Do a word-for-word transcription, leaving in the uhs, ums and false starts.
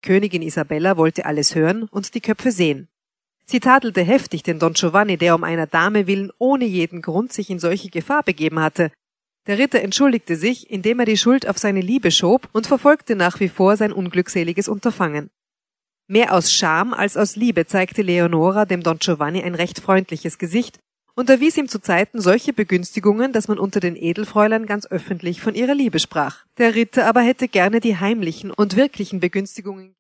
Königin Isabella wollte alles hören und die Köpfe sehen. Sie tadelte heftig den Don Giovanni, der um einer Dame willen ohne jeden Grund sich in solche Gefahr begeben hatte. Der Ritter entschuldigte sich, indem er die Schuld auf seine Liebe schob und verfolgte nach wie vor sein unglückseliges Unterfangen. Mehr aus Scham als aus Liebe zeigte Leonora dem Don Giovanni ein recht freundliches Gesicht und erwies ihm zu Zeiten solche Begünstigungen, dass man unter den Edelfräulein ganz öffentlich von ihrer Liebe sprach. Der Ritter aber hätte gerne die heimlichen und wirklichen Begünstigungen